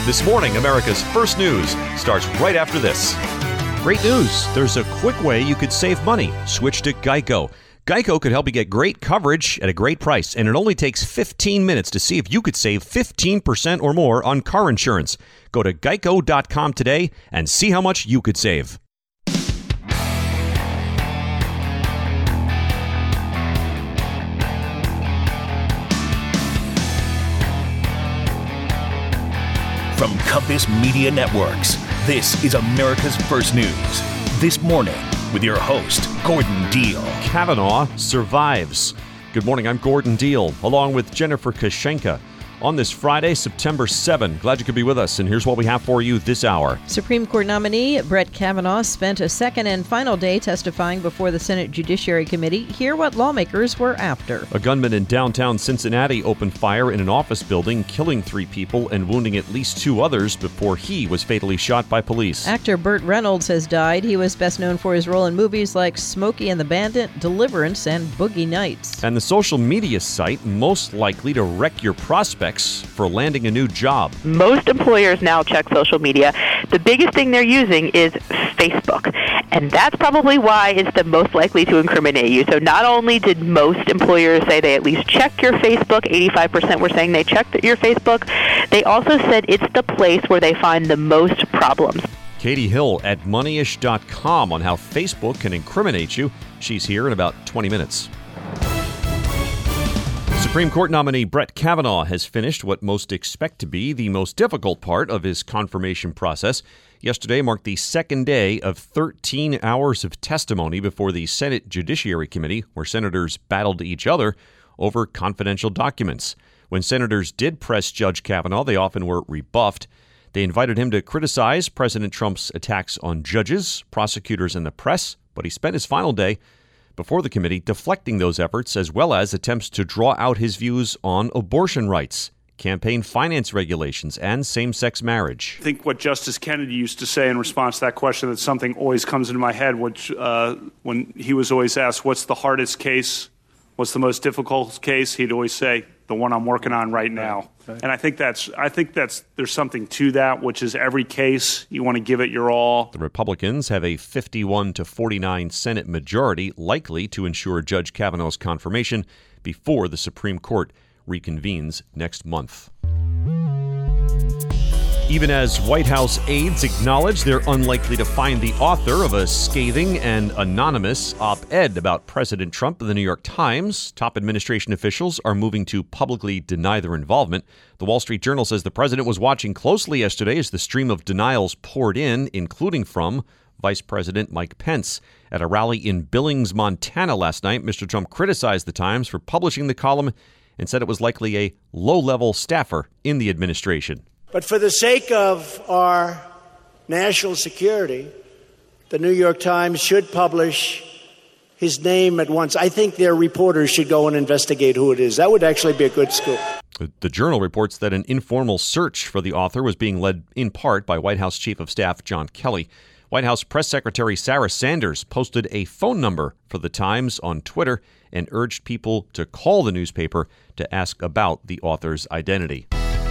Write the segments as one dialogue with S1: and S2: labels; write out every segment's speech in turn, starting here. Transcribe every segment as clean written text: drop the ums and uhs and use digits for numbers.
S1: This morning, America's First News starts right after this. Great news. There's a quick way you could save money. Switch to Geico. Geico could help you get great coverage at a great price, and it only takes 15 minutes to see if you could save 15% or more on car insurance. Go to geico.com today and see how much you could save.
S2: From Compass Media Networks, this is America's First News. This morning, with your host, Gordon Deal.
S1: Kavanaugh survives. Good morning, I'm Gordon Deal, along with Jennifer Kashenka. On this Friday, September 7. Glad you could be with us, and here's what we have for you this hour.
S3: Supreme Court nominee Brett Kavanaugh spent a second and final day testifying before the Senate Judiciary Committee. Hear what lawmakers were after.
S1: A gunman in downtown Cincinnati opened fire in an office building, killing 3 people and wounding at least 2 others before he was fatally shot by police.
S3: Actor Burt Reynolds has died. He was best known for his role in movies like Smokey and the Bandit, Deliverance, and Boogie Nights.
S1: And the social media site most likely to wreck your prospects for landing a new job.
S4: Most employers now check social media. The biggest thing they're using is Facebook, and that's probably why it's the most likely to incriminate you. So not only did most employers say they at least check your Facebook, 85% were saying they checked your Facebook, they also said it's the place where they find the most problems.
S1: Katie Hill at moneyish.com on how Facebook can incriminate you. She's here in about 20 minutes. Supreme Court nominee Brett Kavanaugh has finished what most expect to be the most difficult part of his confirmation process. Yesterday marked the second day of 13 hours of testimony before the Senate Judiciary Committee, where senators battled each other over confidential documents. When senators did press Judge Kavanaugh, they often were rebuffed. They invited him to criticize President Trump's attacks on judges, prosecutors, and the press, but he spent his final day before the committee deflecting those efforts, as well as attempts to draw out his views on abortion rights, campaign finance regulations, and same-sex marriage.
S5: I think what Justice Kennedy used to say in response to that question, that something always comes into my head, which when he was always asked, what's the hardest case, what's the most difficult case, he'd always say, the one I'm working on right now. Right. And I think that's there's something to that, which is every case you want to give it your all.
S1: The Republicans have a 51-49 Senate majority likely to ensure Judge Kavanaugh's confirmation before the Supreme Court reconvenes next month. Even as White House aides acknowledge they're unlikely to find the author of a scathing and anonymous op-ed about President Trump in the New York Times, top administration officials are moving to publicly deny their involvement. The Wall Street Journal says the president was watching closely yesterday as the stream of denials poured in, including from Vice President Mike Pence. At a rally in Billings, Montana last night, Mr. Trump criticized the Times for publishing the column and said it was likely a low-level staffer in the administration.
S6: But for the sake of our national security, the New York Times should publish his name at once. I think their reporters should go and investigate who it is. That would actually be a good scoop.
S1: The Journal reports that an informal search for the author was being led in part by White House Chief of Staff John Kelly. White House Press Secretary Sarah Sanders posted a phone number for the Times on Twitter and urged people to call the newspaper to ask about the author's identity.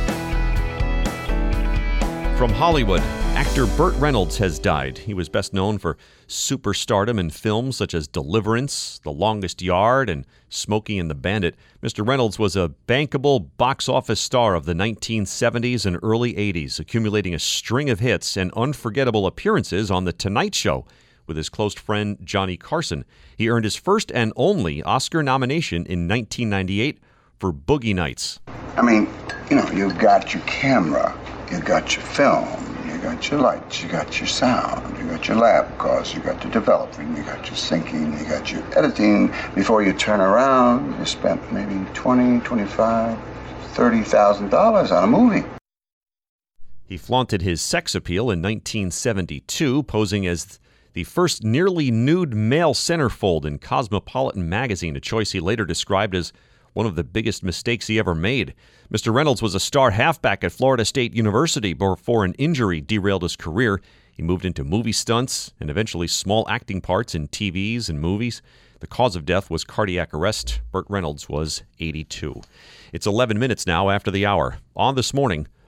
S1: From Hollywood, actor Burt Reynolds has died. He was best known for superstardom in films such as Deliverance, The Longest Yard, and Smokey and the Bandit. Mr. Reynolds was a bankable box office star of the 1970s and early 80s, accumulating a string of hits and unforgettable appearances on The Tonight Show with his close friend Johnny Carson. He earned his first and only Oscar nomination in 1998 for Boogie Nights.
S7: I mean, you've got your camera. You got your film, you got your lights, you got your sound, you got your lab costs, you got your developing, you got your syncing, you got your editing. Before you turn around, you spent maybe $20,000, $25,000, $30,000 on a movie.
S1: He flaunted his sex appeal in 1972, posing as the first nearly nude male centerfold in Cosmopolitan magazine, a choice he later described as one of the biggest mistakes he ever made. Mr. Reynolds was a star halfback at Florida State University before an injury derailed his career. He moved into movie stunts and eventually small acting parts in TVs and movies. The cause of death was cardiac arrest. Burt Reynolds was 82. It's 11 minutes now after the hour. On This Morning,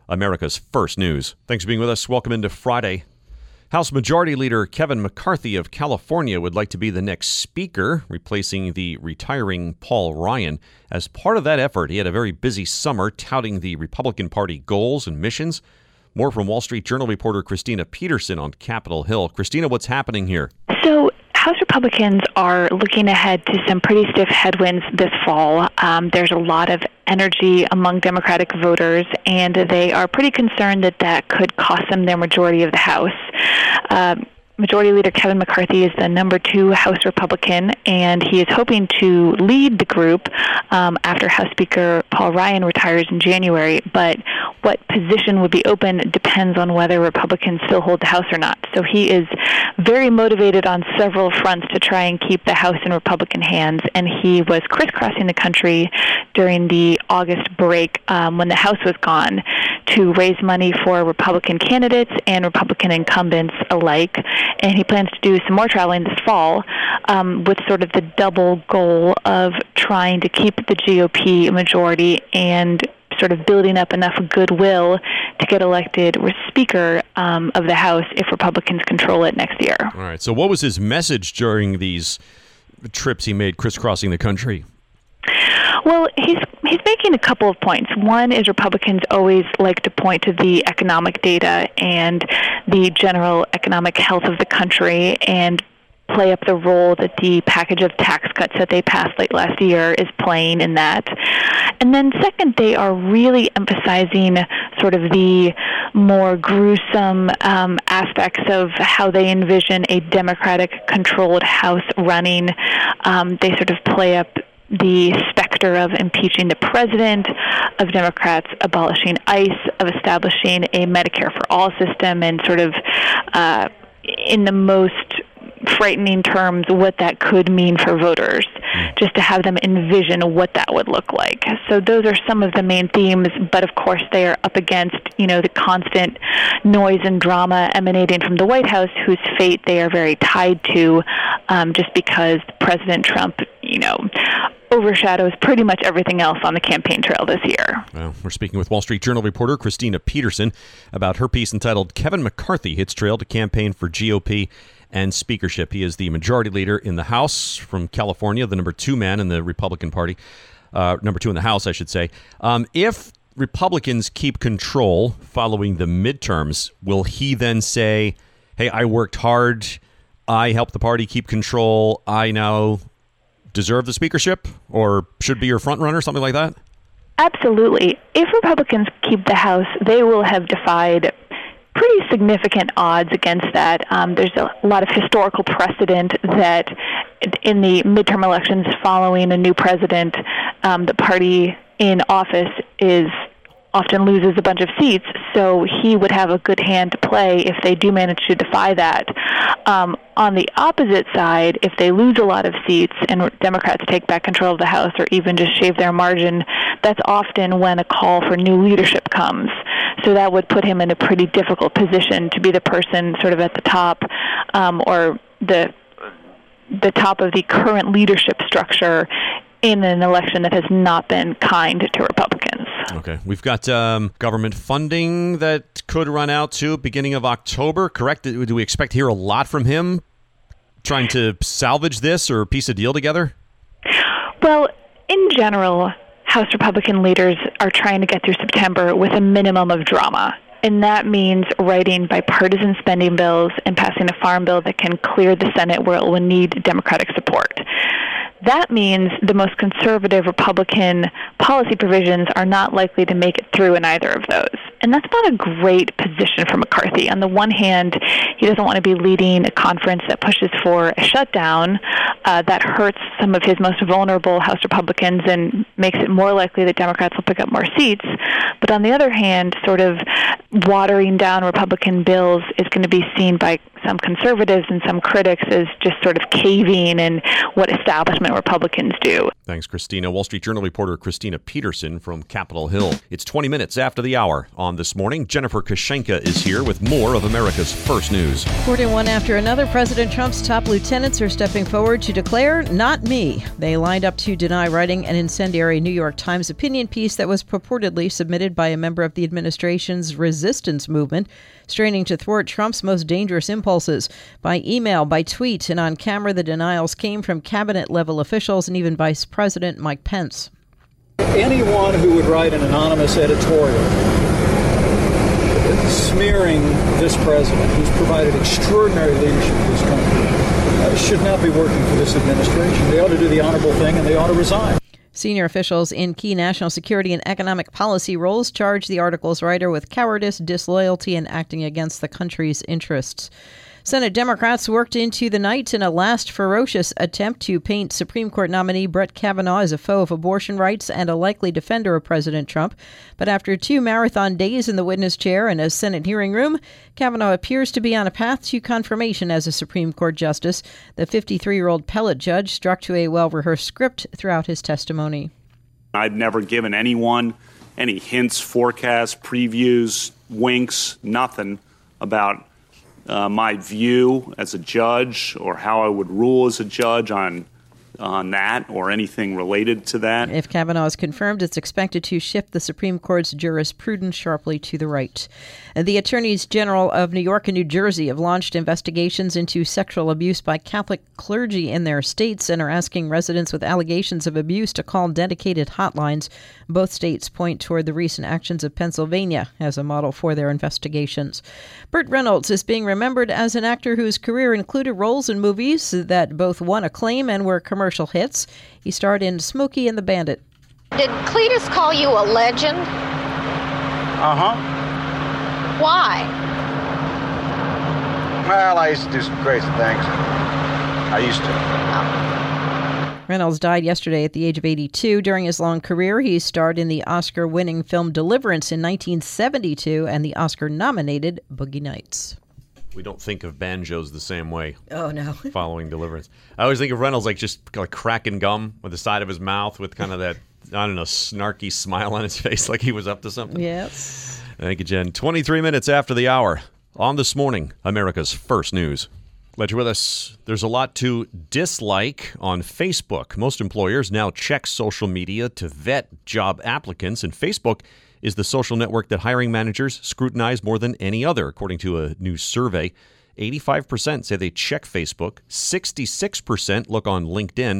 S1: America's First News. Thanks for being with us. Welcome into Friday. House Majority Leader Kevin McCarthy of California would like to be the next speaker, replacing the retiring Paul Ryan. As part of that effort, he had a very busy summer touting the Republican Party goals and missions. More from Wall Street Journal reporter Christina Peterson on Capitol Hill. Christina, what's happening here?
S8: So House Republicans are looking ahead to some pretty stiff headwinds this fall. There's a lot of energy among Democratic voters, and they are pretty concerned that that could cost them their majority of the House. Majority Leader Kevin McCarthy is the number 2 House Republican, and he is hoping to lead the group after House Speaker Paul Ryan retires in January. But what position would be open depends on whether Republicans still hold the House or not. So he is very motivated on several fronts to try and keep the House in Republican hands, and he was crisscrossing the country during the August break when the House was gone to raise money for Republican candidates and Republican incumbents alike. And he plans to do some more traveling this fall with sort of the double goal of trying to keep the GOP majority and sort of building up enough goodwill to get elected Speaker of the House if Republicans control it next year.
S1: All right. So what was his message during these trips he made crisscrossing the country?
S8: Well, he's making a couple of points. One is Republicans always like to point to the economic data and the general economic health of the country and play up the role that the package of tax cuts that they passed late last year is playing in that. And then second, they are really emphasizing sort of the more gruesome aspects of how they envision a Democratic-controlled House running. They sort of play up the specter of impeaching the president, of Democrats abolishing ICE, of establishing a Medicare for All system, and sort of in the most frightening terms what that could mean for voters, just to have them envision what that would look like. So those are some of the main themes, but of course they are up against, the constant noise and drama emanating from the White House, whose fate they are very tied to, just because President Trump, overshadows pretty much everything else on the campaign trail this year.
S1: Well, we're speaking with Wall Street Journal reporter Christina Peterson about her piece entitled Kevin McCarthy Hits Trail to Campaign for GOP and Speakership. He is the majority leader in the House from California, the number 2 man in the Republican Party, number 2 in the House, I should say. If Republicans keep control following the midterms, will he then say, hey, I worked hard, I helped the party keep control, I now deserve the speakership or should be your front runner, something like that?
S8: Absolutely. If Republicans keep the House, they will have defied pretty significant odds against that. There's a lot of historical precedent that in the midterm elections following a new president, the party in office often loses a bunch of seats, so he would have a good hand to play if they do manage to defy that. On the opposite side, if they lose a lot of seats and Democrats take back control of the House or even just shave their margin, that's often when a call for new leadership comes. So that would put him in a pretty difficult position to be the person sort of at the top or the top of the current leadership structure in an election that has not been kind to Republicans.
S1: Okay. We've got government funding that could run out to beginning of October, correct? Do we expect to hear a lot from him trying to salvage this or piece a deal together?
S8: Well, in general, House Republican leaders are trying to get through September with a minimum of drama. And that means writing bipartisan spending bills and passing a farm bill that can clear the Senate where it will need Democratic support. That means the most conservative Republican policy provisions are not likely to make it through in either of those. And that's not a great position for McCarthy. On the one hand, he doesn't want to be leading a conference that pushes for a shutdown that hurts some of his most vulnerable House Republicans and makes it more likely that Democrats will pick up more seats. But on the other hand, sort of watering down Republican bills is going to be seen by some conservatives and some critics as just sort of caving and what establishment Republicans do.
S1: Thanks, Christina. Wall Street Journal reporter Christina Peterson from Capitol Hill. It's 20 minutes after the hour on This Morning. Jennifer Kushenka is here with more of America's First News.
S3: Reporting one after another, President Trump's top lieutenants are stepping forward to declare, "Not me." They lined up to deny writing an incendiary New York Times opinion piece that was purportedly submitted by a member of the administration's resistance movement, straining to thwart Trump's most dangerous impulses. By email, by tweet, and on camera, the denials came from cabinet-level officials and even Vice President Mike Pence.
S9: Anyone who would write an anonymous editorial smearing this president, who's provided extraordinary leadership to this country, should not be working for this administration. They ought to do the honorable thing, and they ought to resign.
S3: Senior officials in key national security and economic policy roles charged the article's writer with cowardice, disloyalty, and acting against the country's interests. Senate Democrats worked into the night in a last ferocious attempt to paint Supreme Court nominee Brett Kavanaugh as a foe of abortion rights and a likely defender of President Trump. But after 2 marathon days in the witness chair and a Senate hearing room, Kavanaugh appears to be on a path to confirmation as a Supreme Court justice. The 53-year-old appellate judge struck to a well-rehearsed script throughout his testimony.
S5: I've never given anyone any hints, forecasts, previews, winks, nothing about my view as a judge or how I would rule as a judge on that or anything related to that.
S3: If Kavanaugh is confirmed, it's expected to shift the Supreme Court's jurisprudence sharply to the right. The Attorneys General of New York and New Jersey have launched investigations into sexual abuse by Catholic clergy in their states and are asking residents with allegations of abuse to call dedicated hotlines. Both states point toward the recent actions of Pennsylvania as a model for their investigations. Burt Reynolds is being remembered as an actor whose career included roles in movies that both won acclaim and were commercial hits. He starred in Smokey and the Bandit.
S10: Did Cletus call you a legend?
S11: Uh-huh.
S10: Why?
S11: Well, I used to do some crazy things. I used to.
S3: Reynolds died yesterday at the age of 82. During his long career, he starred in the Oscar-winning film Deliverance in 1972 and the Oscar-nominated Boogie Nights.
S1: We don't think of banjos the same way.
S3: Oh, no.
S1: Following Deliverance. I always think of Reynolds just like cracking gum with the side of his mouth with kind of that, I don't know, snarky smile on his face like he was up to something.
S3: Yes.
S1: Thank you, Jen. 23 minutes after the hour on This Morning, America's First News. Glad you're with us. There's a lot to dislike on Facebook. Most employers now check social media to vet job applicants, and Facebook is the social network that hiring managers scrutinize more than any other, according to a new survey. 85% say they check Facebook, 66% look on LinkedIn,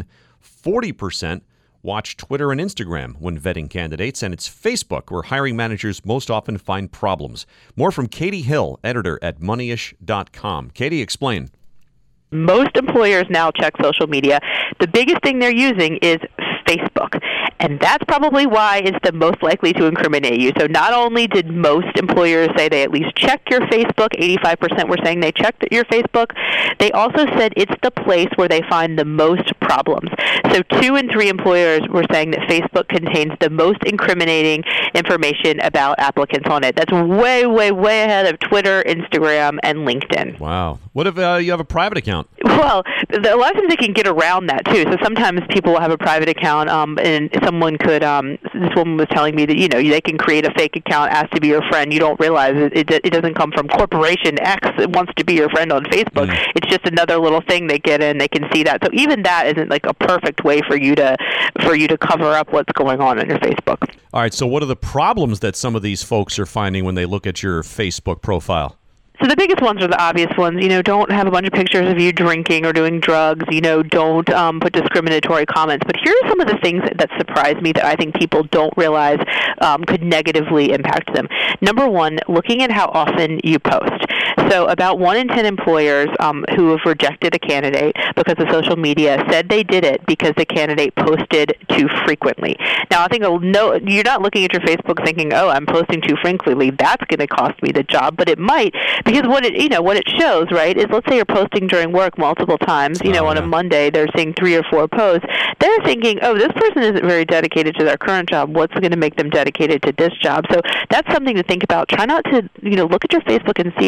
S1: 40% watch Twitter and Instagram when vetting candidates, and it's Facebook where hiring managers most often find problems. More from Katie Hill, editor at Moneyish.com. Katie, explain.
S4: Most employers now check social media. The biggest thing they're using is Facebook. And that's probably why it's the most likely to incriminate you. So not only did most employers say they at least check your Facebook, 85% were saying they checked your Facebook, they also said it's the place where they find the most problems. So 2 in 3 employers were saying that Facebook contains the most incriminating information about applicants on it. That's way, way, way ahead of Twitter, Instagram, and LinkedIn.
S1: Wow. What if you have a private account?
S4: Well, a lot of times they can get around that, too. So sometimes people will have a private account, and someone could, this woman was telling me that, they can create a fake account, ask to be your friend. You don't realize it doesn't come from Corporation X that wants to be your friend on Facebook. It's just another little thing they get in. They can see that. So even that isn't like a perfect way for you to cover up what's going on your Facebook.
S1: All right, so what are the problems that some of these folks are finding when they look at your Facebook profile?
S4: So the biggest ones are the obvious ones. Don't have a bunch of pictures of you drinking or doing drugs. Don't put discriminatory comments. But here are some of the things that surprise me that I think people don't realize could negatively impact them. Number one, looking at how often you post. So about 1 in 10 employers who have rejected a candidate because of social media said they did it because the candidate posted too frequently. Now, I think you're not looking at your Facebook thinking, oh, I'm posting too frequently. That's going to cost me the job. But it might, because what it shows, right, is let's say you're posting during work multiple times. On a Monday, they're seeing 3 or 4 posts. They're thinking, oh, this person isn't very dedicated to their current job. What's going to make them dedicated to this job? So that's something to think about. Try not to, look at your Facebook and see if it shows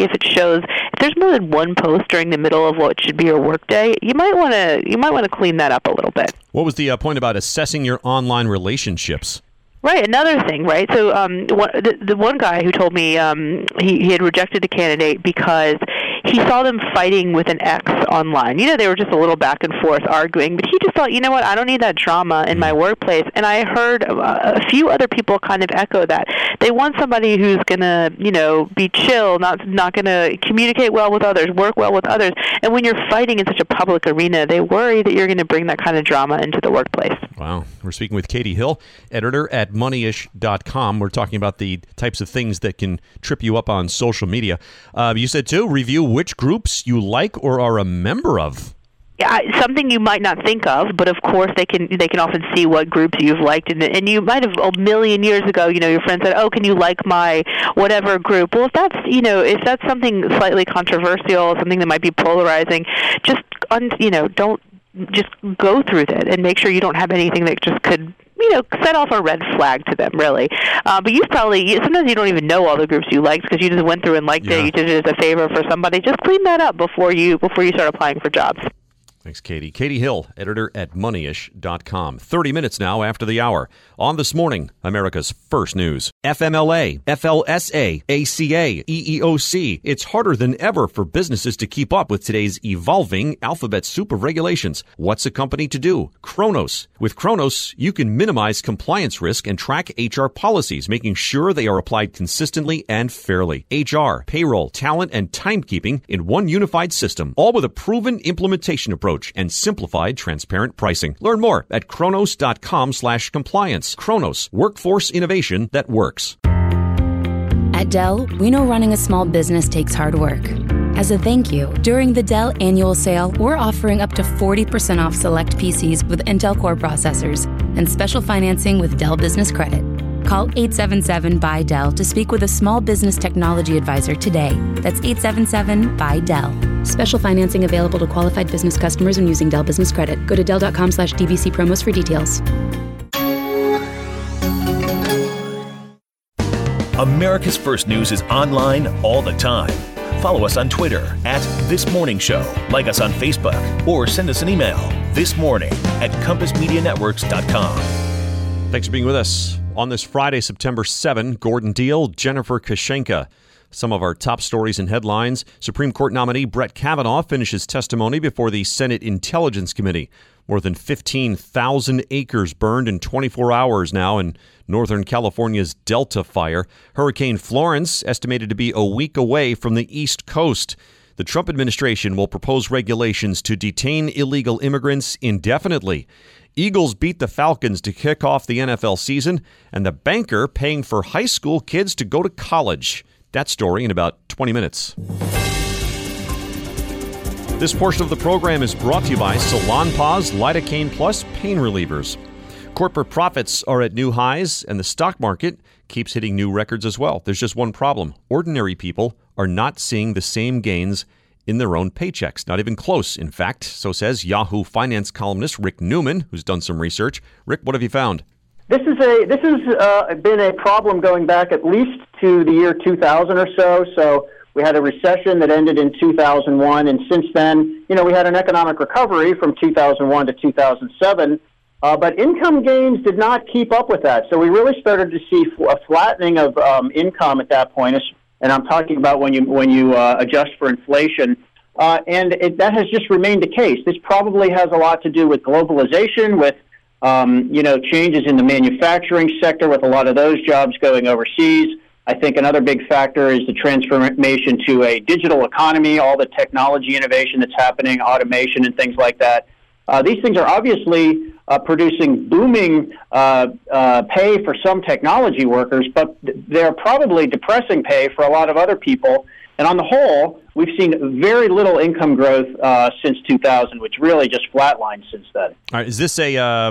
S4: those, if there's more than one post during the middle of what should be your workday, you might want to clean that up a little bit.
S1: What was the point about assessing your online relationships?
S4: Right, another thing, right? So the one guy who told me he had rejected a candidate because he saw them fighting with an ex online. You know, they were just a little back and forth arguing, but he just thought, you know what, I don't need that drama in my workplace. And I heard a few other people kind of echo that. They want somebody who's going to, you know, be chill, not going to communicate well with others, work well with others. And when you're fighting in such a public arena, they worry that you're going to bring that kind of drama into the workplace.
S1: Wow. We're speaking with Katie Hill, editor at Moneyish.com. We're talking about the types of things that can trip you up on social media. You said, too, review which groups you like or are a member of.
S4: Yeah, something you might not think of, but of course they can often see what groups you've liked, and you might have a million years ago, you know, your friend said, "Oh, can you like my whatever group?" Well, if that's something slightly controversial, something that might be polarizing, just don't just go through that and make sure you don't have anything that just could, you know, set off a red flag to them, really. But sometimes you don't even know all the groups you liked because you just went through and liked it. You did it as a favor for somebody. Just clean that up before you start applying for jobs.
S1: Thanks, Katie. Katie Hill, editor at Moneyish.com. 30 minutes now after the hour. On This Morning, America's First News. FMLA, FLSA, ACA, EEOC. It's harder than ever for businesses to keep up with today's evolving alphabet soup of regulations. What's a company to do? Kronos. With Kronos, you can minimize compliance risk and track HR policies, making sure they are applied consistently and fairly. HR, payroll, talent, and timekeeping in one unified system, all with a proven implementation approach and simplified, transparent pricing. Learn more at Kronos.com/compliance. Kronos, workforce innovation that works.
S12: At Dell, we know running a small business takes hard work. As a thank you, during the Dell annual sale, we're offering up to 40% off select PCs with Intel Core processors and special financing with Dell Business Credit. Call 877-BUY-DELL to speak with a small business technology advisor today. That's 877-BUY-DELL. Special financing available to qualified business customers when using Dell Business Credit. Go to Dell.com/DBC promos for details.
S2: America's First News is online all the time. Follow us on Twitter @ThisMorningShow. Like us on Facebook or send us an email thismorning@compassmedianetworks.com.
S1: Thanks for being with us. On this Friday, September 7, Gordon Deal, Jennifer Kashenka. Some of our top stories and headlines. Supreme Court nominee Brett Kavanaugh finishes testimony before the Senate Intelligence Committee. More than 15,000 acres burned in 24 hours now in Northern California's Delta fire. Hurricane Florence estimated to be a week away from the East Coast. The Trump administration will propose regulations to detain illegal immigrants indefinitely. Eagles beat the Falcons to kick off the NFL season, and the banker paying for high school kids to go to college. That story in about 20 minutes. This portion of the program is brought to you by Salonpas Lidocaine Plus Pain Relievers. Corporate profits are at new highs, and the stock market keeps hitting new records as well. There's just one problem. Ordinary people are not seeing the same gains in their own paychecks. Not even close, in fact. So says Yahoo Finance columnist Rick Newman, who's done some research. Rick, what have you found?
S13: This has been a problem going back at least to the year 2000 or so. So we had a recession that ended in 2001, and since then, we had an economic recovery from 2001 to 2007. But income gains did not keep up with that. So we really started to see a flattening of income at that point. And I'm talking about when you adjust for inflation. That has just remained the case. This probably has a lot to do with globalization, with changes in the manufacturing sector, with a lot of those jobs going overseas. I think another big factor is the transformation to a digital economy, all the technology innovation that's happening, automation and things like that. These things are obviously producing booming pay for some technology workers, but they're probably depressing pay for a lot of other people. And on the whole, we've seen very little income growth since 2000, which really just flatlined since then.
S1: All right, is this a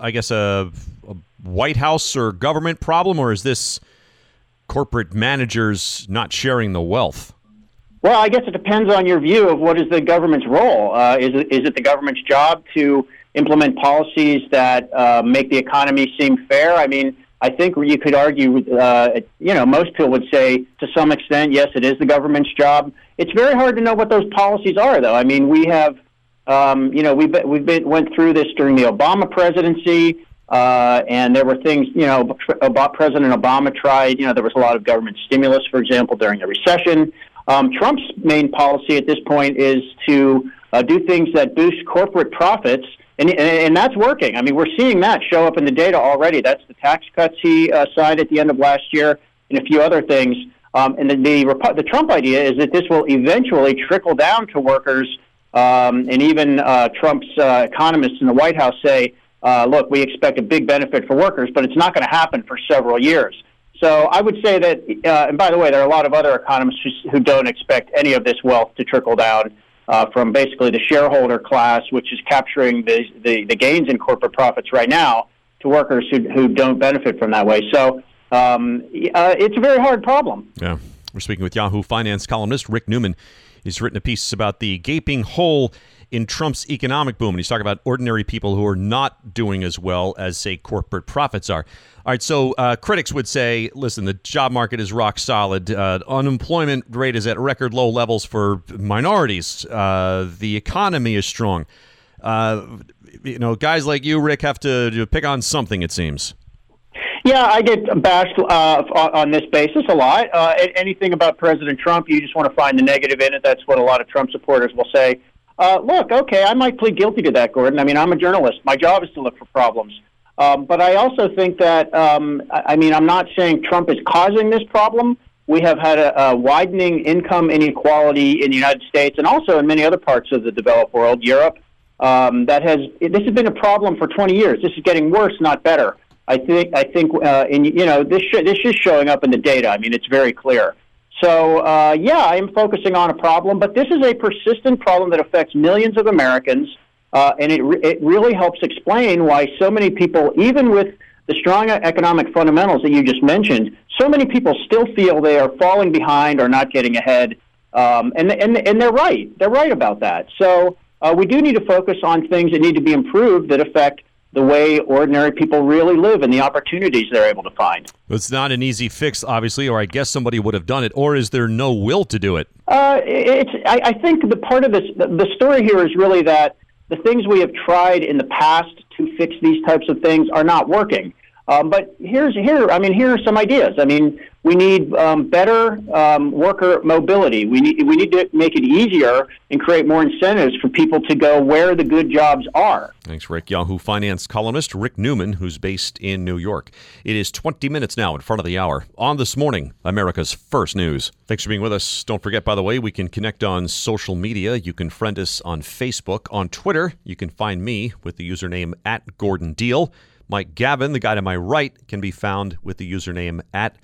S1: White House or government problem, or is this corporate managers not sharing the wealth?
S13: Well, I guess it depends on your view of what is the government's role. Is it the government's job to implement policies that make the economy seem fair? I mean, I think you could argue, most people would say to some extent, yes, it is the government's job. It's very hard to know what those policies are, though. I mean, we have, went through this during the Obama presidency, and there were things, President Obama tried. There was a lot of government stimulus, for example, during the recession. Trump's main policy at this point is to do things that boost corporate profits. And that's working. I mean, we're seeing that show up in the data already. That's the tax cuts he signed at the end of last year and a few other things. And the Trump idea is that this will eventually trickle down to workers. And even Trump's economists in the White House say, look, we expect a big benefit for workers, but it's not going to happen for several years. So I would say that, and by the way, there are a lot of other economists who don't expect any of this wealth to trickle down from basically the shareholder class, which is capturing the gains in corporate profits right now, to workers who don't benefit from that way. So it's a very hard problem.
S1: Yeah. We're speaking with Yahoo Finance columnist Rick Newman. He's written a piece about the gaping hole in Trump's economic boom, and he's talking about ordinary people who are not doing as well as, say, corporate profits are. All right, so critics would say, listen, the job market is rock solid. Unemployment rate is at record low levels for minorities. The economy is strong. Guys like you, Rick, have to pick on something, it seems.
S13: Yeah, I get bashed on this basis a lot. Anything about President Trump, you just want to find the negative in it. That's what a lot of Trump supporters will say. Look, okay, I might plead guilty to that, Gordon. I mean, I'm a journalist. My job is to look for problems. But I also think that, I'm not saying Trump is causing this problem. We have had a widening income inequality in the United States and also in many other parts of the developed world, Europe. This has been a problem for 20 years. This is getting worse, not better. I think, this is showing up in the data. I mean, it's very clear. So, I am focusing on a problem, but this is a persistent problem that affects millions of Americans, and it really helps explain why so many people, even with the strong economic fundamentals that you just mentioned, so many people still feel they are falling behind or not getting ahead, and they're right. They're right about that. So we do need to focus on things that need to be improved that affect the way ordinary people really live and the opportunities they're able to find.
S1: It's not an easy fix, obviously, or I guess somebody would have done it, or is there no will to do it?
S13: I think the part of this, the story here is really that the things we have tried in the past to fix these types of things are not working. But here are some ideas. I mean, we need better worker mobility. We need to make it easier and create more incentives for people to go where the good jobs are.
S1: Thanks, Rick. Yahoo Finance columnist Rick Newman, who's based in New York. It is 20 minutes now in front of the hour. On This Morning, America's First News. Thanks for being with us. Don't forget, by the way, we can connect on social media. You can friend us on Facebook. On Twitter, you can find me with the username @GordonDeal. Mike Gavin, the guy to my right, can be found with the username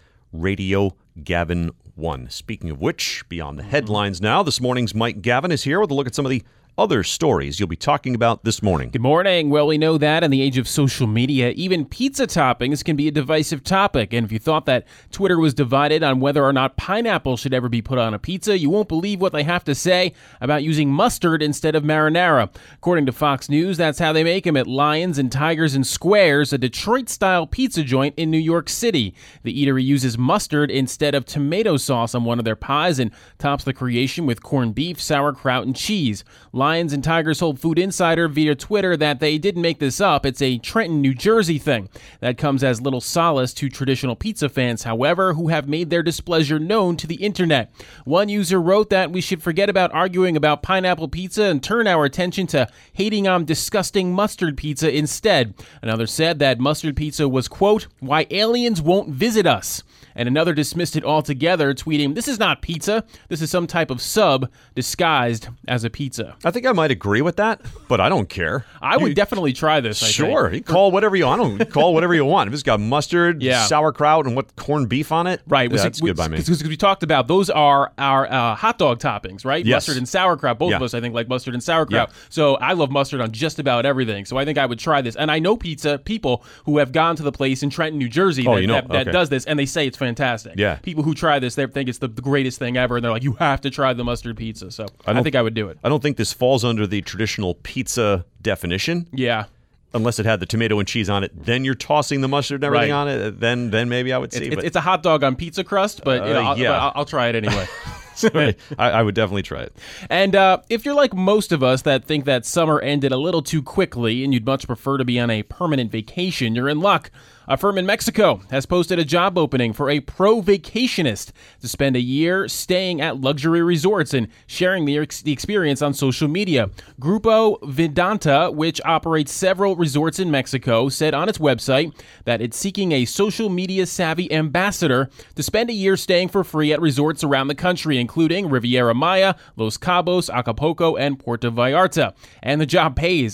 S1: @RadioGavin1. Speaking of which, beyond the headlines now, this morning's Mike Gavin is here with a look at some of the other stories you'll be talking about this morning.
S14: Good morning. Well, we know that in the age of social media, even pizza toppings can be a divisive topic. And if you thought that Twitter was divided on whether or not pineapple should ever be put on a pizza, you won't believe what they have to say about using mustard instead of marinara. According to Fox News, that's how they make them at Lions and Tigers and Squares, a Detroit-style pizza joint in New York City. The eatery uses mustard instead of tomato sauce on one of their pies and tops the creation with corned beef, sauerkraut, and cheese. Lions and Tigers told Food Insider via Twitter that they didn't make this up. It's a Trenton, New Jersey thing. That comes as little solace to traditional pizza fans, however, who have made their displeasure known to the internet. One user wrote that we should forget about arguing about pineapple pizza and turn our attention to hating on disgusting mustard pizza instead. Another said that mustard pizza was, quote, why aliens won't visit us. And another dismissed it altogether, tweeting, this is not pizza. This is some type of sub disguised as a pizza.
S1: I think I might agree with that, but I don't care.
S14: I would definitely try this,
S1: Sure. You call whatever you want. I don't call whatever you want. If it's got mustard, sauerkraut, and what corned beef on it,
S14: right?
S1: That's good by me.
S14: Because we talked about those are our hot dog toppings, right?
S1: Yes.
S14: Mustard and sauerkraut. Both of us, I think, like mustard and sauerkraut. So I love mustard on just about everything. So I think I would try this. And I know people who have gone to the place in Trenton, New Jersey that does this, and they say it's fantastic.
S1: Yeah.
S14: People who try this, they think it's the greatest thing ever, and they're like, you have to try the mustard pizza. So I think I would do it.
S1: I don't think this falls under the traditional pizza definition.
S14: Yeah.
S1: Unless it had the tomato and cheese on it, then you're tossing the mustard and everything on it. Then maybe I would see.
S14: It's a hot dog on pizza crust, but I'll try it anyway.
S1: I would definitely try it.
S14: And if you're like most of us that think that summer ended a little too quickly and you'd much prefer to be on a permanent vacation, you're in luck. A firm in Mexico has posted a job opening for a pro-vacationist to spend a year staying at luxury resorts and sharing the experience on social media. Grupo Vidanta, which operates several resorts in Mexico, said on its website that it's seeking a social media savvy ambassador to spend a year staying for free at resorts around the country, including Riviera Maya, Los Cabos, Acapulco, and Puerto Vallarta. And the job pays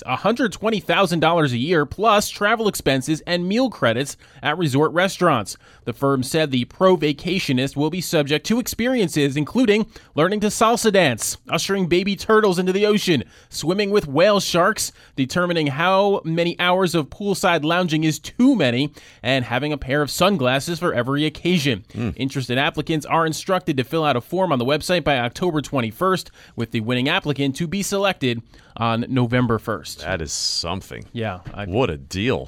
S14: $120,000 a year plus travel expenses and meal credits at resort restaurants. The firm said the pro-vacationist will be subject to experiences including learning to salsa dance, ushering baby turtles into the ocean, swimming with whale sharks, determining how many hours of poolside lounging is too many, and having a pair of sunglasses for every occasion. Interested applicants are instructed to fill out a form on the website by October 21st, with the winning applicant to be selected on November 1st.
S1: That is something.
S14: Yeah.
S1: What a deal.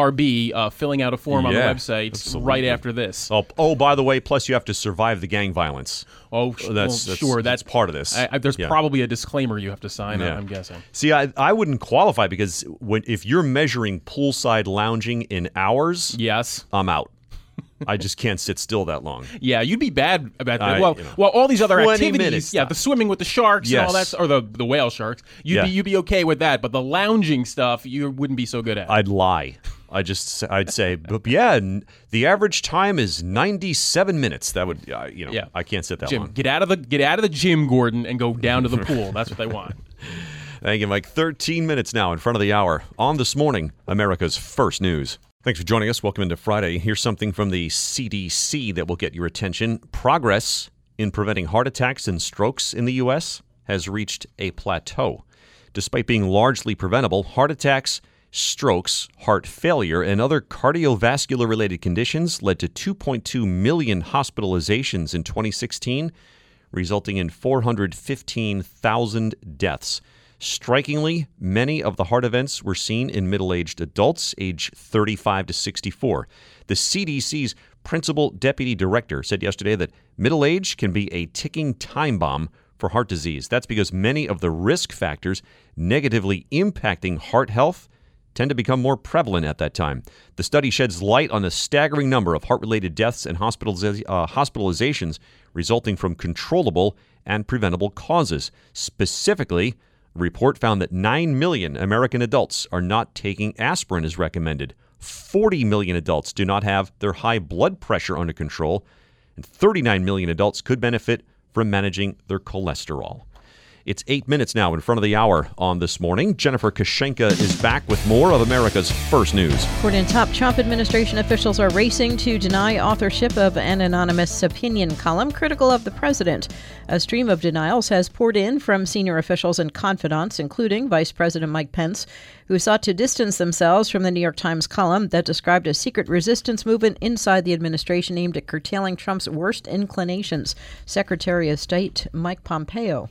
S14: BRB, filling out a form on the website right after this.
S1: Oh, by the way, plus you have to survive the gang violence.
S14: Oh, sure.
S1: That's part of this.
S14: There's probably a disclaimer you have to sign, I'm guessing.
S1: See, I wouldn't qualify because if you're measuring poolside lounging in hours,
S14: yes,
S1: I'm out. I just can't sit still that long.
S14: Yeah, you'd be bad about that. Well, all these other activities, the swimming with the sharks and all that, or the whale sharks, you'd be okay with that. But the lounging stuff, you wouldn't be so good at.
S1: I'd lie. I'd say, but the average time is 97 minutes. That would, I can't sit that long.
S14: Get out of the gym, Gordon, and go down to the pool. That's what they want.
S1: Thank you, Mike. 13 minutes now in front of the hour on This Morning, America's First News. Thanks for joining us. Welcome into Friday. Here's something from the CDC that will get your attention. Progress in preventing heart attacks and strokes in the U.S. has reached a plateau. Despite being largely preventable, heart attacks, strokes, heart failure, and other cardiovascular-related conditions led to 2.2 million hospitalizations in 2016, resulting in 415,000 deaths. Strikingly, many of the heart events were seen in middle-aged adults, age 35 to 64. The CDC's principal deputy director said yesterday that middle age can be a ticking time bomb for heart disease. That's because many of the risk factors negatively impacting heart health tend to become more prevalent at that time. The study sheds light on a staggering number of heart-related deaths and hospitalizations resulting from controllable and preventable causes. Specifically, the report found that 9 million American adults are not taking aspirin as recommended. 40 million adults do not have their high blood pressure under control, and 39 million adults could benefit from managing their cholesterol. It's 8 minutes now in front of the hour on This Morning. Jennifer Kashenka is back with more of America's First News.
S3: According to top Trump administration officials are racing to deny authorship of an anonymous opinion column critical of the president. A stream of denials has poured in from senior officials and confidants, including Vice President Mike Pence, who sought to distance themselves from the New York Times column that described a secret resistance movement inside the administration aimed at curtailing Trump's worst inclinations. Secretary of State Mike Pompeo.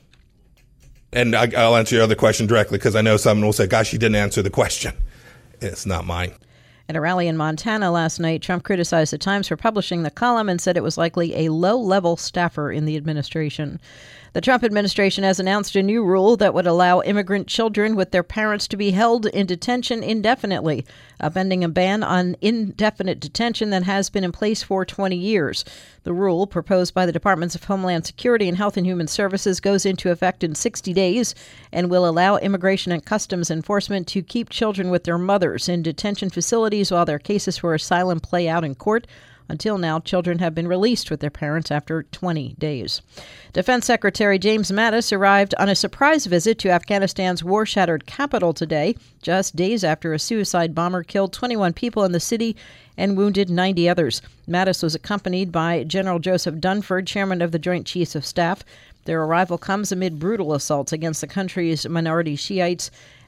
S15: And I'll answer your other question directly because I know someone will say, gosh, you didn't answer the question. It's not mine.
S3: At a rally in Montana last night, Trump criticized the Times for publishing the column and said it was likely a low-level staffer in the administration. The Trump administration has announced a new rule that would allow immigrant children with their parents to be held in detention indefinitely, upending a ban on indefinite detention that has been in place for 20 years. The rule, proposed by the Departments of Homeland Security and Health and Human Services, goes into effect in 60 days and will allow Immigration and Customs Enforcement to keep children with their mothers in detention facilities while their cases for asylum play out in court. Until now, children have been released with their parents after 20 days. Defense Secretary James Mattis arrived on a surprise visit to Afghanistan's war-shattered capital today, just days after a suicide bomber killed 21 people in the city and wounded 90 others. Mattis was accompanied by General Joseph Dunford, chairman of the Joint Chiefs of Staff. Their arrival comes amid brutal assaults against the country's minority Shiites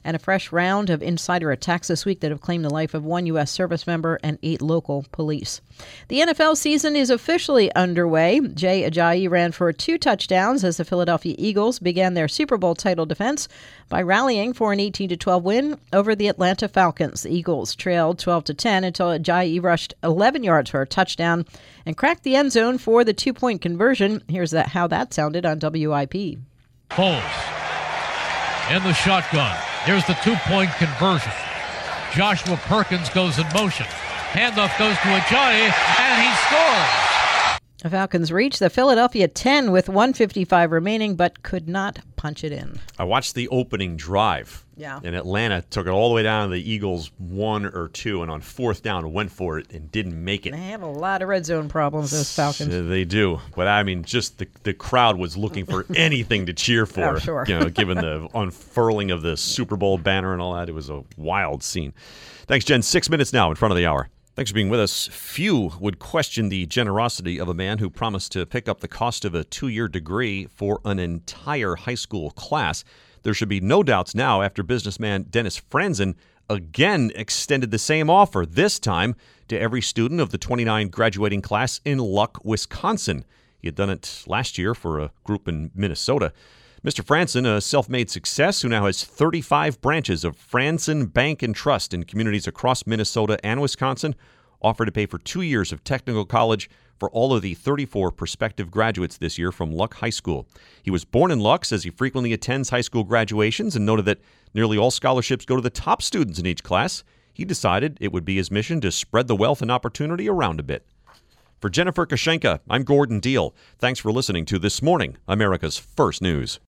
S3: and a fresh round of insider attacks this week that have claimed the life of one U.S. service member and 8 local police. The NFL season is officially underway. Jay Ajayi ran for 2 touchdowns as the Philadelphia Eagles began their Super Bowl title defense by rallying for an 18-12 win over the Atlanta Falcons. The Eagles trailed 12-10 until Ajayi rushed 11 yards for a touchdown and cracked the end zone for the 2-point conversion. Here's how that sounded on WIP.
S16: Foles in the shotgun. Here's the 2-point conversion. Joshua Perkins goes in motion. Handoff goes to Ajayi, and he scores.
S3: The Falcons reached the Philadelphia 10 with 1:55 remaining, but could not punch it in.
S1: I watched the opening drive.
S3: Yeah.
S1: And Atlanta took it all the way down to the Eagles 1 or 2, and on 4th down went for it and didn't make it.
S3: They have a lot of red zone problems, those Falcons.
S1: They do. But I mean, just the crowd was looking for anything to cheer for.
S3: I'm sure.
S1: Given the unfurling of the Super Bowl banner and all that, it was a wild scene. Thanks, Jen. 6 minutes now in front of the hour. Thanks for being with us. Few would question the generosity of a man who promised to pick up the cost of a 2-year degree for an entire high school class. There should be no doubts now after businessman Dennis Franzen again extended the same offer, this time to every student of the 29 graduating class in Luck, Wisconsin. He had done it last year for a group in Minnesota. Mr. Franzen, a self-made success who now has 35 branches of Franzen Bank and Trust in communities across Minnesota and Wisconsin, offered to pay for 2 years of technical college for all of the 34 prospective graduates this year from Luck High School. He was born in Luck, says he frequently attends high school graduations, and noted that nearly all scholarships go to the top students in each class. He decided it would be his mission to spread the wealth and opportunity around a bit. For Jennifer Kashenka, I'm Gordon Deal. Thanks for listening to This Morning, America's First News.